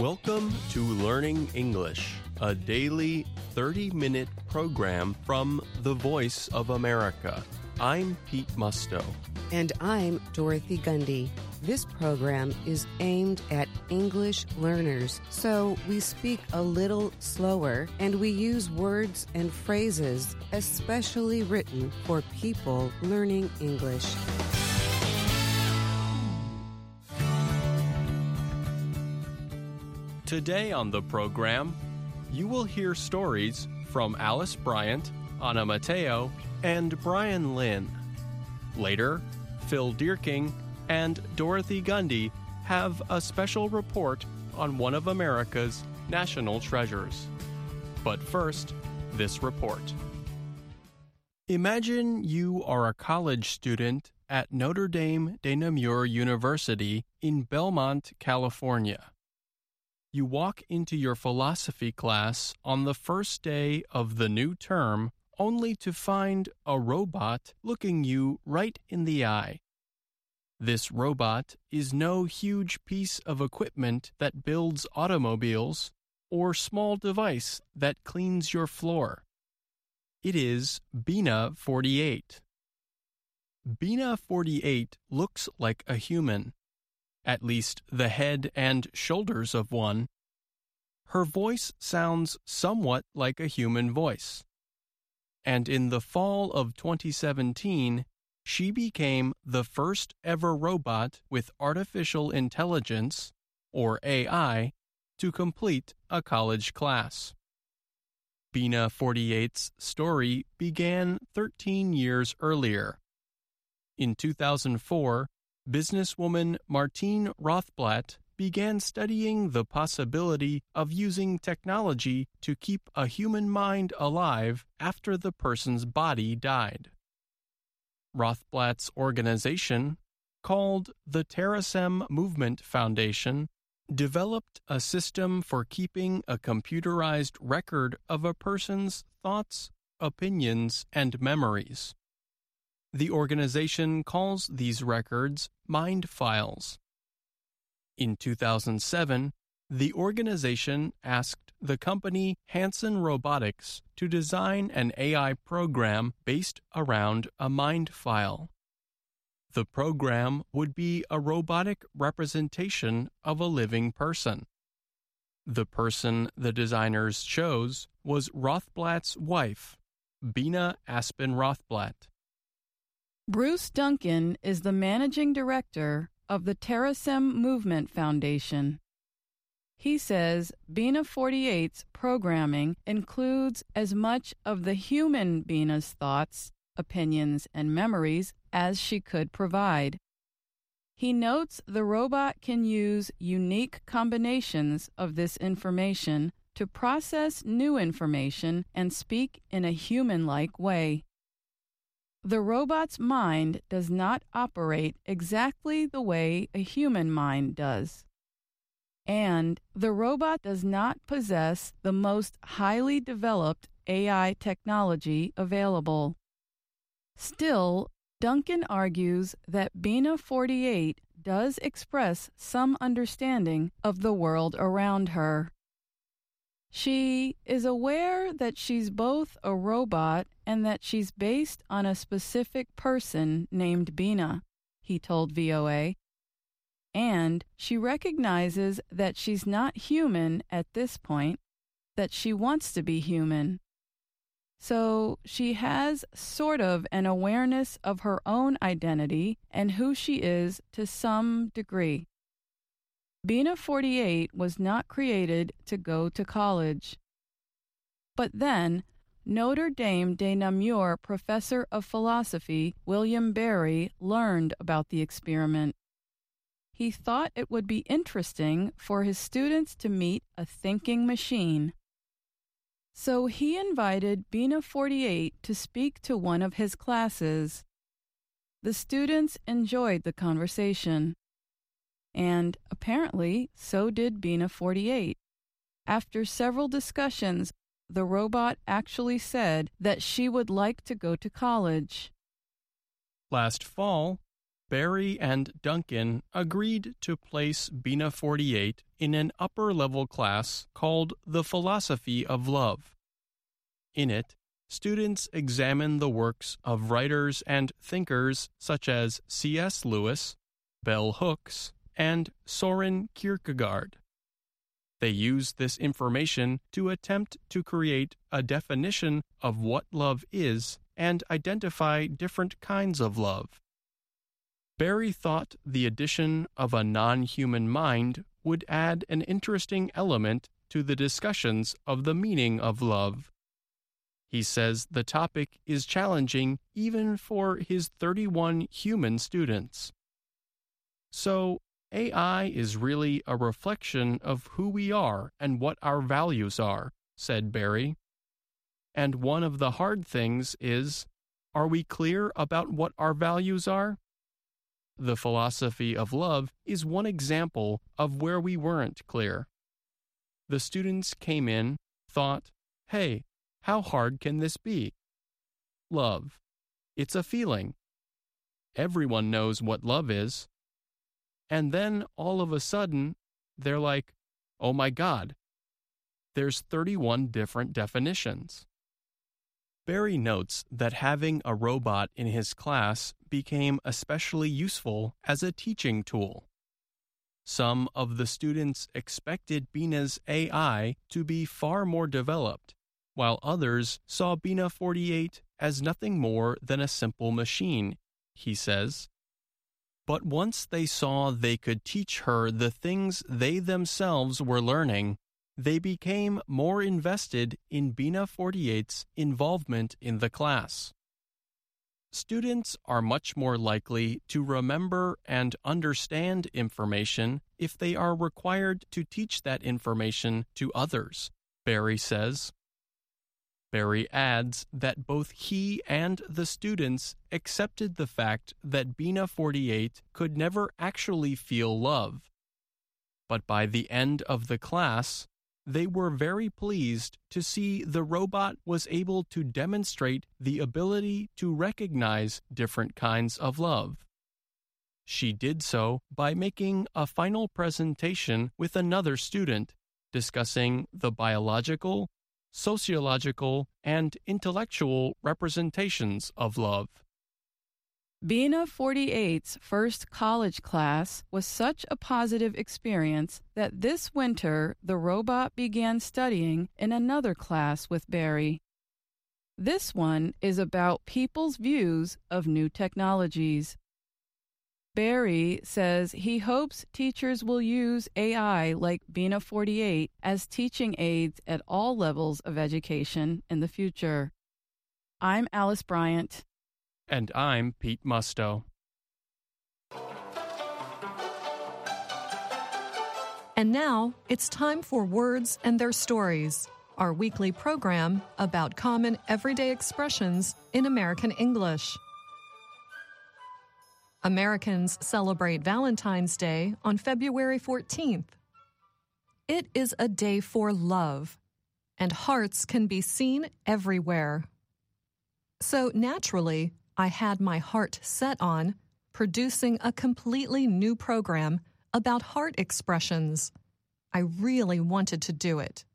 Welcome to Learning English, a daily 30-minute program from the Voice of America. I'm Pete Musto. And I'm Dorothy Gundy. This program is aimed at English learners, so we speak a little slower and we use words and phrases especially written for people learning English. Today on the program, you will hear stories from Alice Bryant, Anna Mateo, and Brian Lynn. Later, Phil Dierking and Dorothy Gundy have a special report on one of America's national treasures. But first, this report. Imagine you are a college student at Notre Dame de Namur University in Belmont, California. You walk into your philosophy class on the first day of the new term only to find a robot looking you right in the eye. This robot is no huge piece of equipment that builds automobiles or small device that cleans your floor. It is Bina 48. Bina 48 looks like a human, at least the head and shoulders of one. Her voice sounds somewhat like a human voice. And in the fall of 2017, she became the first ever robot with artificial intelligence, or AI, to complete a college class. Bina 48's story began 13 years earlier. In 2004, businesswoman Martine Rothblatt began studying the possibility of using technology to keep a human mind alive after the person's body died. Rothblatt's organization, called the Terasem Movement Foundation, developed a system for keeping a computerized record of a person's thoughts, opinions, and memories. The organization calls these records mind files. In 2007, the organization asked the company Hanson Robotics to design an AI program based around a mind file. The program would be a robotic representation of a living person. The person the designers chose was Rothblatt's wife, Bina Aspen Rothblatt. Bruce Duncan is the managing director of the Terasem Movement Foundation. He says Bina 48's programming includes as much of the human Bina's thoughts, opinions, and memories as she could provide. He notes the robot can use unique combinations of this information to process new information and speak in a human-like way. The robot's mind does not operate exactly the way a human mind does. And the robot does not possess the most highly developed AI technology available. Still, Duncan argues that Bina 48 does express some understanding of the world around her. She is aware that she's both a robot and that she's based on a specific person named Bina, he told VOA. And she recognizes that she's not human at this point, that she wants to be human. So she has sort of an awareness of her own identity and who she is to some degree. Bina 48 was not created to go to college. But then, Notre Dame de Namur professor of philosophy William Barry learned about the experiment. He thought it would be interesting for his students to meet a thinking machine. So he invited Bina 48 to speak to one of his classes. The students enjoyed the conversation. And apparently, so did Bina 48. After several discussions, the robot actually said that she would like to go to college. Last fall, Barry and Duncan agreed to place Bina 48 in an upper-level class called The Philosophy of Love. In it, students examine the works of writers and thinkers such as C.S. Lewis, Bell Hooks, and Soren Kierkegaard. They use this information to attempt to create a definition of what love is and identify different kinds of love. Barry thought the addition of a non-human mind would add an interesting element to the discussions of the meaning of love. He says the topic is challenging even for his 31 human students. So, AI is really a reflection of who we are and what our values are, said Barry. And one of the hard things is, are we clear about what our values are? The philosophy of love is one example of where we weren't clear. The students came in, thought, hey, how hard can this be? Love. It's a feeling. Everyone knows what love is. And then all of a sudden, they're like, oh my God, there's 31 different definitions. Barry notes that having a robot in his class became especially useful as a teaching tool. Some of the students expected Bina's AI to be far more developed, while others saw Bina 48 as nothing more than a simple machine, he says. But once they saw they could teach her the things they themselves were learning, they became more invested in Bina 48's involvement in the class. Students are much more likely to remember and understand information if they are required to teach that information to others, Barry says. Barry adds that both he and the students accepted the fact that Bina 48 could never actually feel love. But by the end of the class, they were very pleased to see the robot was able to demonstrate the ability to recognize different kinds of love. She did so by making a final presentation with another student, discussing the biological, sociological, and intellectual representations of love. Bina 48's first college class was such a positive experience that this winter the robot began studying in another class with Barry. This one is about people's views of new technologies. Barry says he hopes teachers will use AI like Bina 48 as teaching aids at all levels of education in the future. I'm Alice Bryant. And I'm Pete Musto. And now it's time for Words and Their Stories, our weekly program about common everyday expressions in American English. Americans celebrate Valentine's Day on February 14th. It is a day for love, and hearts can be seen everywhere. So naturally, I had my heart set on producing a completely new program about heart expressions. I really wanted to do it.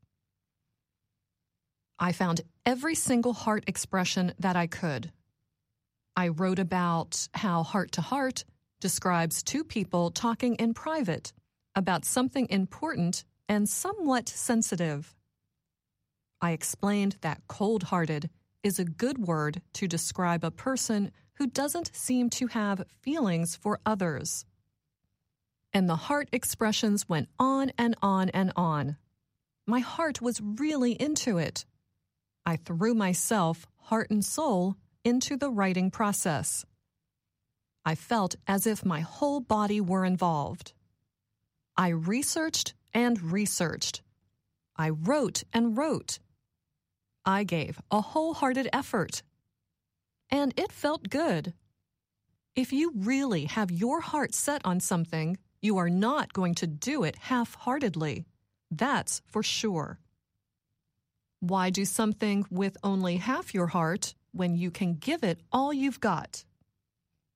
I found every single heart expression that I could. I wrote about how heart-to-heart describes two people talking in private about something important and somewhat sensitive. I explained that cold-hearted is a good word to describe a person who doesn't seem to have feelings for others. And the heart expressions went on and on and on. My heart was really into it. I threw myself, heart and soul, into the writing process. I felt as if my whole body were involved. I researched and researched. I wrote and wrote. I gave a wholehearted effort. And it felt good. If you really have your heart set on something, you are not going to do it half-heartedly. That's for sure. Why do something with only half your heart when you can give it all you've got?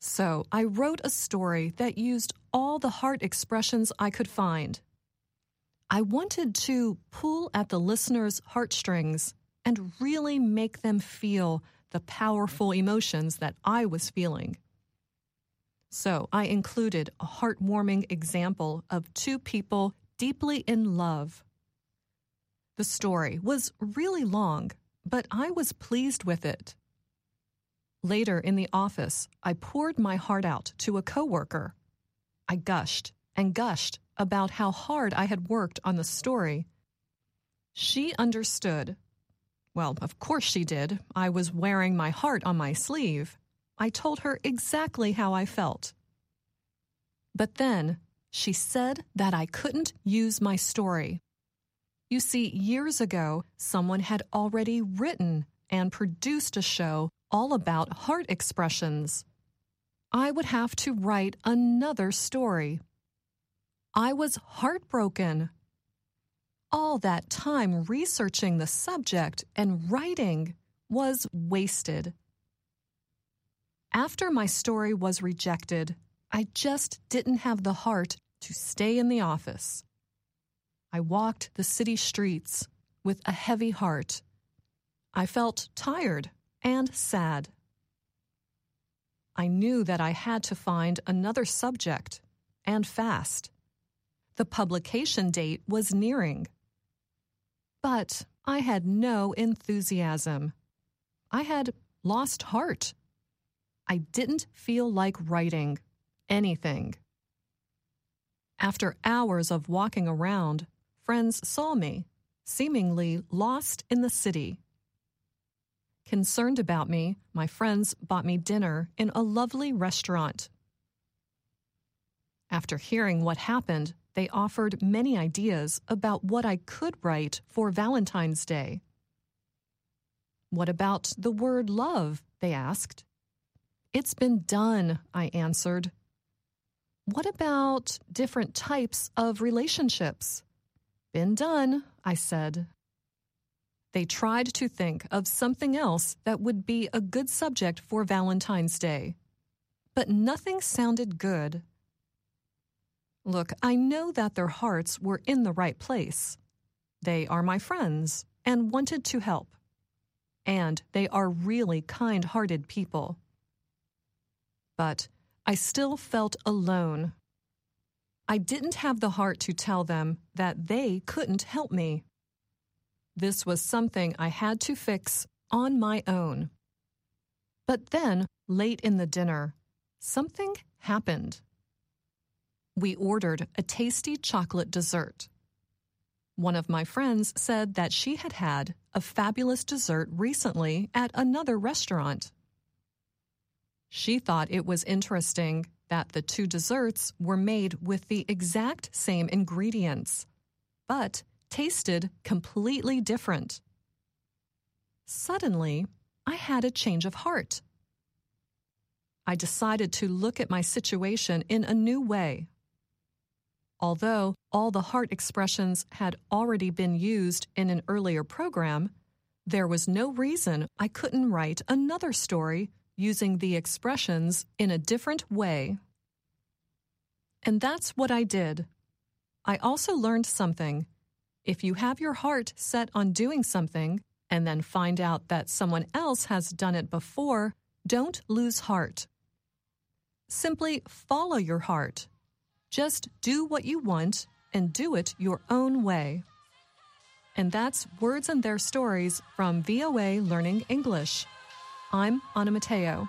So I wrote a story that used all the heart expressions I could find. I wanted to pull at the listener's heartstrings and really make them feel the powerful emotions that I was feeling. So I included a heartwarming example of two people deeply in love. The story was really long, but I was pleased with it. Later in the office, I poured my heart out to a coworker. I gushed and gushed about how hard I had worked on the story. She understood. Well, of course she did. I was wearing my heart on my sleeve. I told her exactly how I felt. But then she said that I couldn't use my story. You see, years ago, someone had already written and produced a show all about heart expressions. I would have to write another story. I was heartbroken. All that time researching the subject and writing was wasted. After my story was rejected, I just didn't have the heart to stay in the office. I walked the city streets with a heavy heart. I felt tired and sad. I knew that I had to find another subject, and fast. The publication date was nearing. But I had no enthusiasm. I had lost heart. I didn't feel like writing anything. After hours of walking around, friends saw me, seemingly lost in the city. Concerned about me, my friends bought me dinner in a lovely restaurant. After hearing what happened, they offered many ideas about what I could write for Valentine's Day. What about the word love? They asked. It's been done, I answered. What about different types of relationships? Been done, I said. They tried to think of something else that would be a good subject for Valentine's Day. But nothing sounded good. Look, I know that their hearts were in the right place. They are my friends and wanted to help. And they are really kind-hearted people. But I still felt alone. I didn't have the heart to tell them that they couldn't help me. This was something I had to fix on my own. But then, late in the dinner, something happened. We ordered a tasty chocolate dessert. One of my friends said that she had had a fabulous dessert recently at another restaurant. She thought it was interesting that the two desserts were made with the exact same ingredients, but tasted completely different. Suddenly, I had a change of heart. I decided to look at my situation in a new way. Although all the heart expressions had already been used in an earlier program, there was no reason I couldn't write another story using the expressions in a different way. And that's what I did. I also learned something. If you have your heart set on doing something and then find out that someone else has done it before, don't lose heart. Simply follow your heart. Just do what you want and do it your own way. And that's Words and Their Stories from VOA Learning English. I'm Anna Mateo.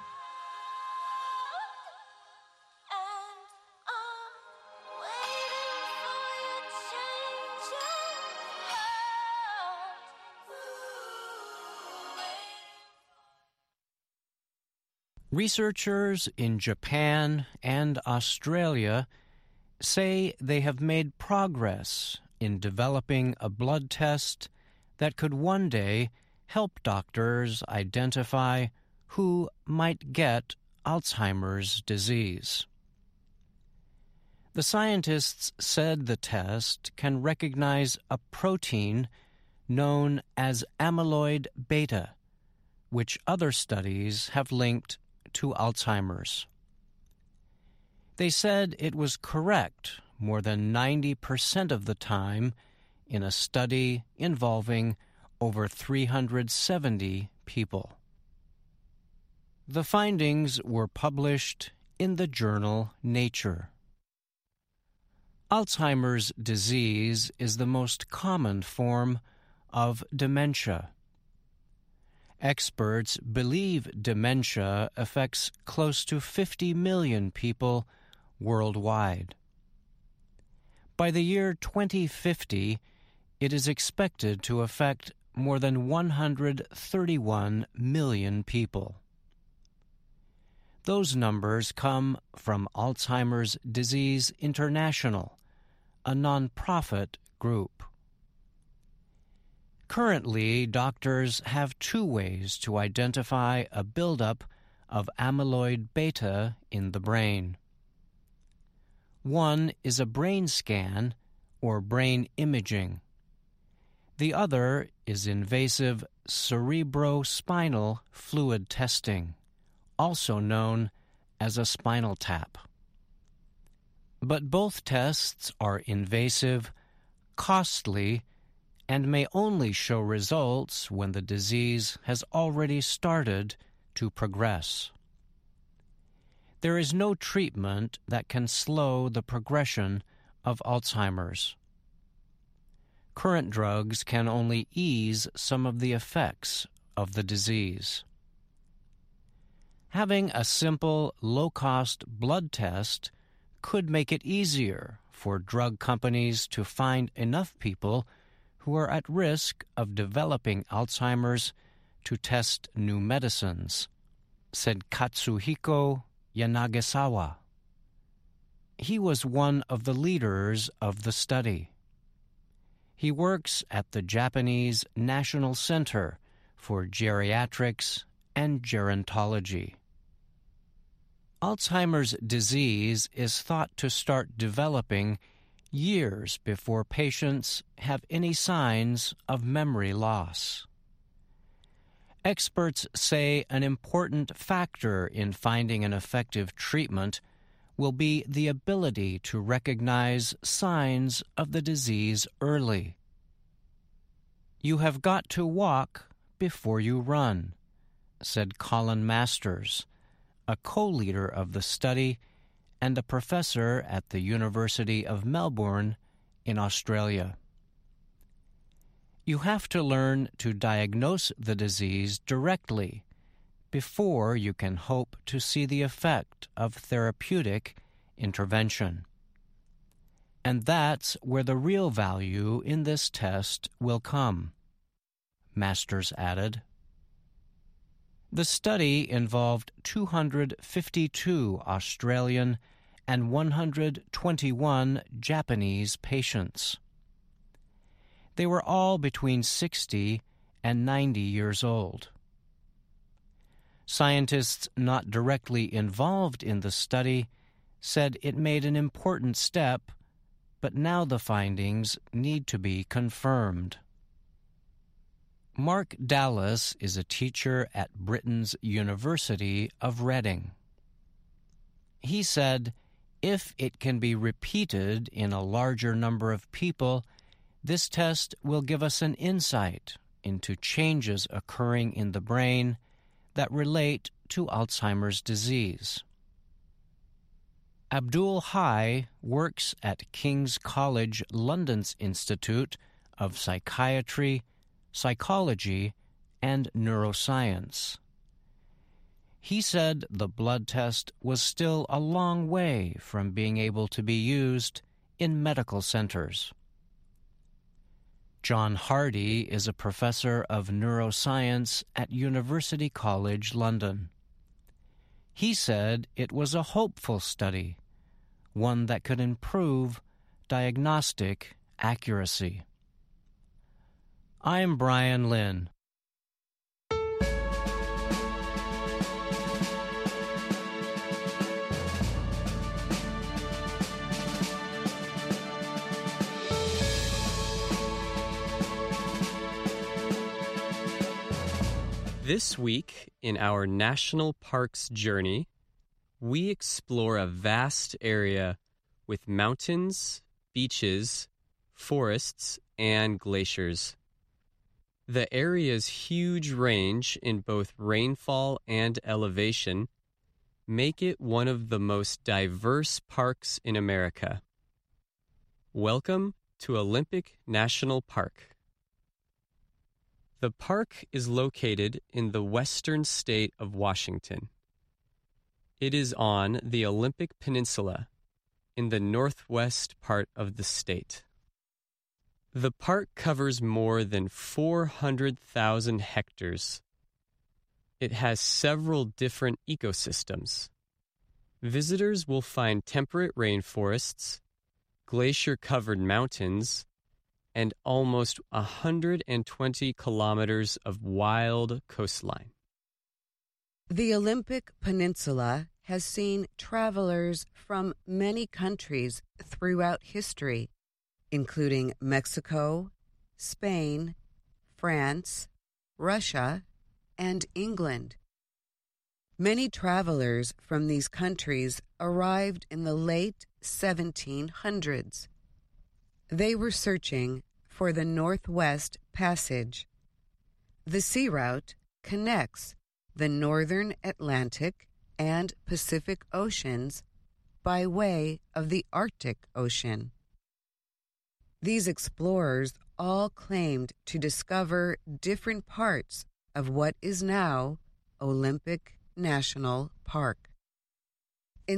Researchers in Japan and Australia say they have made progress in developing a blood test that could one day help doctors identify who might get Alzheimer's disease. The scientists said the test can recognize a protein known as amyloid beta, which other studies have linked to Alzheimer's. They said it was correct more than 90% of the time in a study involving over 370 people. The findings were published in the journal Nature. Alzheimer's disease is the most common form of dementia. Experts believe dementia affects close to 50 million people worldwide. By the year 2050, it is expected to affect more than 131 million people. Those numbers come from Alzheimer's Disease International, a non-profit group. Currently, doctors have two ways to identify a buildup of amyloid beta in the brain. One is a brain scan or brain imaging. The other is invasive cerebrospinal fluid testing, also known as a spinal tap. But both tests are invasive, costly, and may only show results when the disease has already started to progress. There is no treatment that can slow the progression of Alzheimer's. Current drugs can only ease some of the effects of the disease. Having a simple, low-cost blood test could make it easier for drug companies to find enough people who are at risk of developing Alzheimer's to test new medicines, said Katsuhiko Yanagisawa. He was one of the leaders of the study. He works at the Japanese National Center for Geriatrics and Gerontology. Alzheimer's disease is thought to start developing years before patients have any signs of memory loss. Experts say an important factor in finding an effective treatment will be the ability to recognize signs of the disease early. You have got to walk before you run, said Colin Masters, a co-leader of the study and a professor at the University of Melbourne in Australia. You have to learn to diagnose the disease directly before you can hope to see the effect of therapeutic intervention. And that's where the real value in this test will come, Masters added. The study involved 252 Australian and 121 Japanese patients. They were all between 60 and 90 years old. Scientists not directly involved in the study said it made an important step, but now the findings need to be confirmed. Mark Dallas is a teacher at Britain's University of Reading. He said, if it can be repeated in a larger number of people, this test will give us an insight into changes occurring in the brain that relate to Alzheimer's disease. Abdul Hai works at King's College London's Institute of Psychiatry, Psychology, and Neuroscience. He said the blood test was still a long way from being able to be used in medical centers. John Hardy is a professor of neuroscience at University College London. He said it was a hopeful study, one that could improve diagnostic accuracy. I'm Brian Lynn. This week in our National Parks journey, we explore a vast area with mountains, beaches, forests, and glaciers. The area's huge range in both rainfall and elevation make it one of the most diverse parks in America. Welcome to Olympic National Park. The park is located in the western state of Washington. It is on the Olympic Peninsula in the northwest part of the state. The park covers more than 400,000 hectares. It has several different ecosystems. Visitors will find temperate rainforests, glacier-covered mountains, and almost 120 kilometers of wild coastline. The Olympic Peninsula has seen travelers from many countries throughout history, including Mexico, Spain, France, Russia, and England. Many travelers from these countries arrived in the late 1700s. They were searching for the Northwest Passage. The sea route connects the northern Atlantic and Pacific Oceans by way of the Arctic Ocean. These explorers all claimed to discover different parts of what is now Olympic National Park. In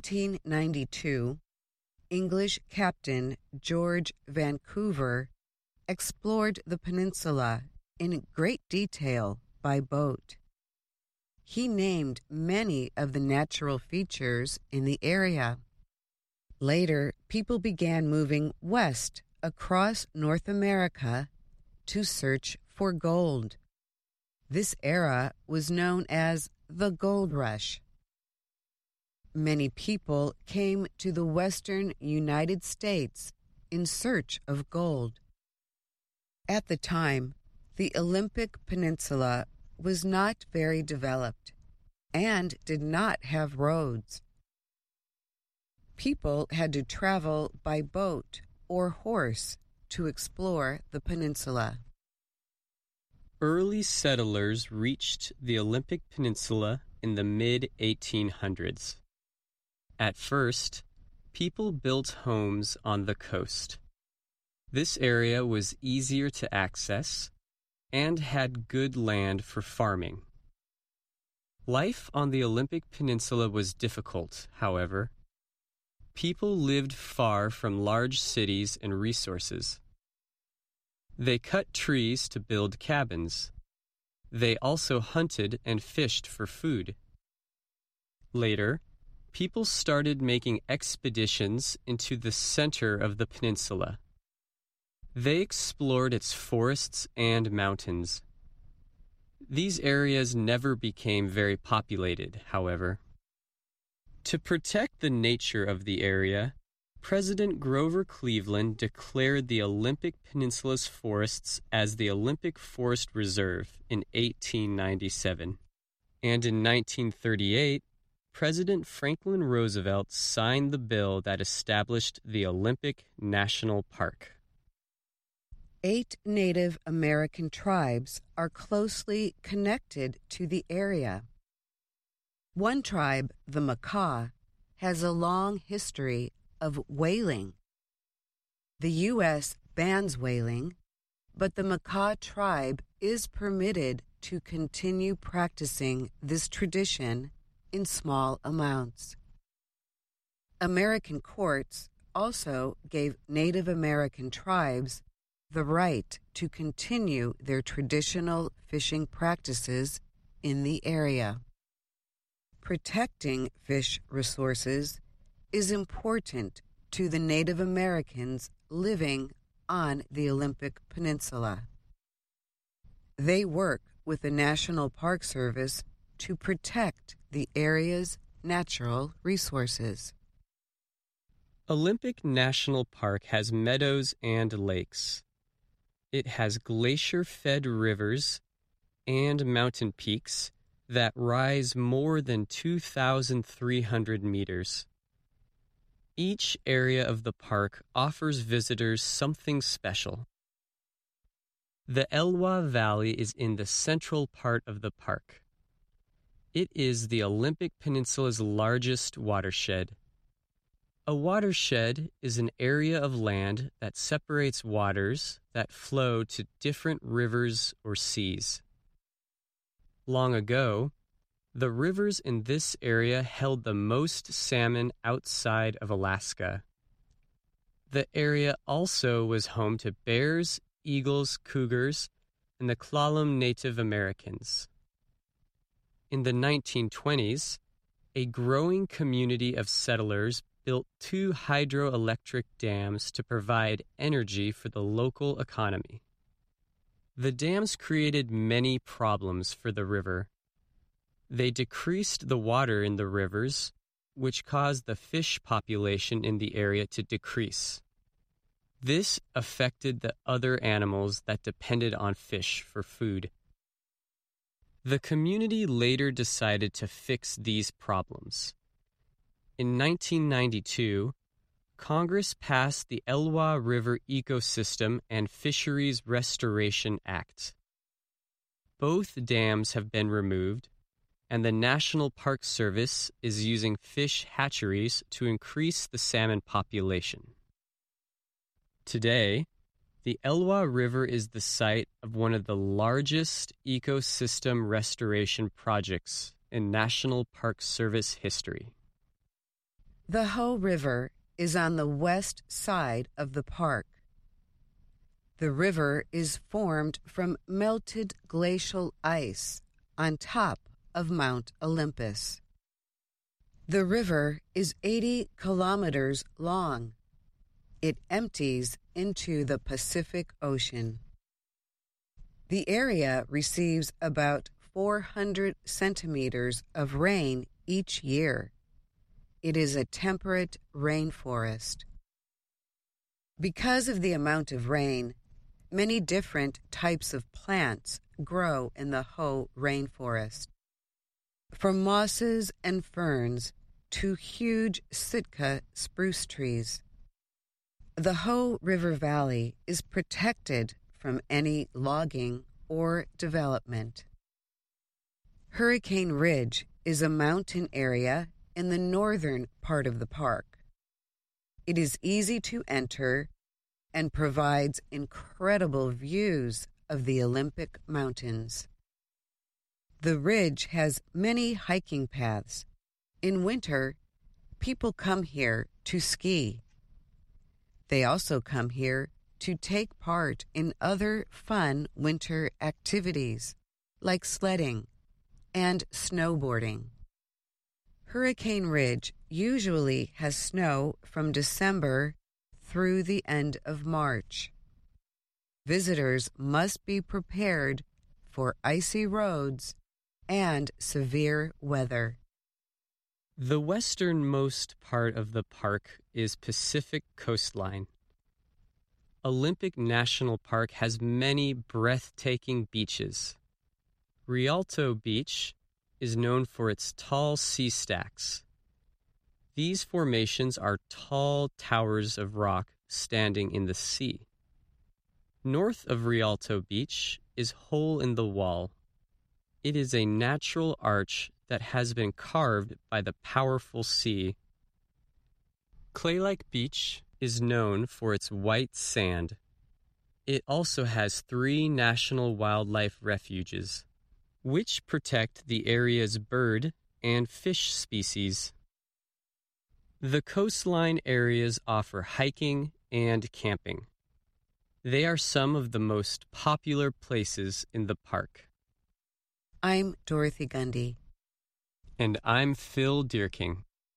1792, English Captain George Vancouver explored the peninsula in great detail by boat. He named many of the natural features in the area. Later, people began moving west across North America to search for gold. This era was known as the Gold Rush. Many people came to the western United States in search of gold. At the time, the Olympic Peninsula was not very developed and did not have roads. People had to travel by boat or horse to explore the peninsula. Early settlers reached the Olympic Peninsula in the mid-1800s. At first, people built homes on the coast. This area was easier to access and had good land for farming. Life on the Olympic Peninsula was difficult, however. People lived far from large cities and resources. They cut trees to build cabins. They also hunted and fished for food. Later, people started making expeditions into the center of the peninsula. They explored its forests and mountains. These areas never became very populated, however. To protect the nature of the area, President Grover Cleveland declared the Olympic Peninsula's forests as the Olympic Forest Reserve in 1897. And in 1938, President Franklin Roosevelt signed the bill that established the Olympic National Park. 8 Native American tribes are closely connected to the area. One tribe, the Makah, has a long history of whaling. The U.S. bans whaling, but the Makah tribe is permitted to continue practicing this tradition in small amounts. American courts also gave Native American tribes the right to continue their traditional fishing practices in the area. Protecting fish resources is important to the Native Americans living on the Olympic Peninsula. They work with the National Park Service to protect the area's natural resources. Olympic National Park has meadows and lakes. It has glacier-fed rivers and mountain peaks that rise more than 2,300 meters. Each area of the park offers visitors something special. The Elwha Valley is in the central part of the park. It is the Olympic Peninsula's largest watershed. A watershed is an area of land that separates waters that flow to different rivers or seas. Long ago, the rivers in this area held the most salmon outside of Alaska. The area also was home to bears, eagles, cougars, and the Klallam Native Americans. In the 1920s, a growing community of settlers built 2 hydroelectric dams to provide energy for the local economy. The dams created many problems for the river. They decreased the water in the rivers, which caused the fish population in the area to decrease. This affected the other animals that depended on fish for food. The community later decided to fix these problems. In 1992, Congress passed the Elwha River Ecosystem and Fisheries Restoration Act. Both dams have been removed, and the National Park Service is using fish hatcheries to increase the salmon population. Today, the Elwha River is the site of one of the largest ecosystem restoration projects in National Park Service history. The Hoh River is on the west side of the park. The river is formed from melted glacial ice on top of Mount Olympus. The river is 80 kilometers long. It empties into the Pacific Ocean. The area receives about 400 centimeters of rain each year. It is a temperate rainforest. Because of the amount of rain, many different types of plants grow in the Hoh rainforest. From mosses and ferns to huge Sitka spruce trees. The Hoh River Valley is protected from any logging or development. Hurricane Ridge is a mountain area in the northern part of the park. It is easy to enter and provides incredible views of the Olympic Mountains. The ridge has many hiking paths. In winter, people come here to ski. They also come here to take part in other fun winter activities like sledding and snowboarding. Hurricane Ridge usually has snow from December through the end of March. Visitors must be prepared for icy roads and severe weather. The westernmost part of the park is Pacific Coastline. Olympic National Park has many breathtaking beaches. Rialto Beach is known for its tall sea stacks. These formations are tall towers of rock standing in the sea. North of Rialto Beach is Hole in the Wall. It is a natural arch that has been carved by the powerful sea. Claylake Beach is known for its white sand. It also has 3 national wildlife refuges, which protect the area's bird and fish species. The coastline areas offer hiking and camping. They are some of the most popular places in the park. I'm Dorothy Gundy. And I'm Phil Deerking.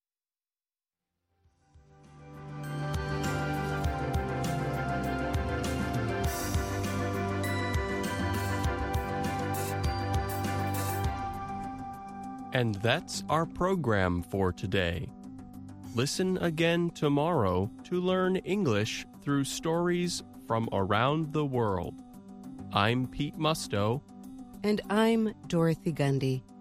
And that's our program for today. Listen again tomorrow to learn English through stories from around the world. I'm Pete Musto. And I'm Dorothy Gundy.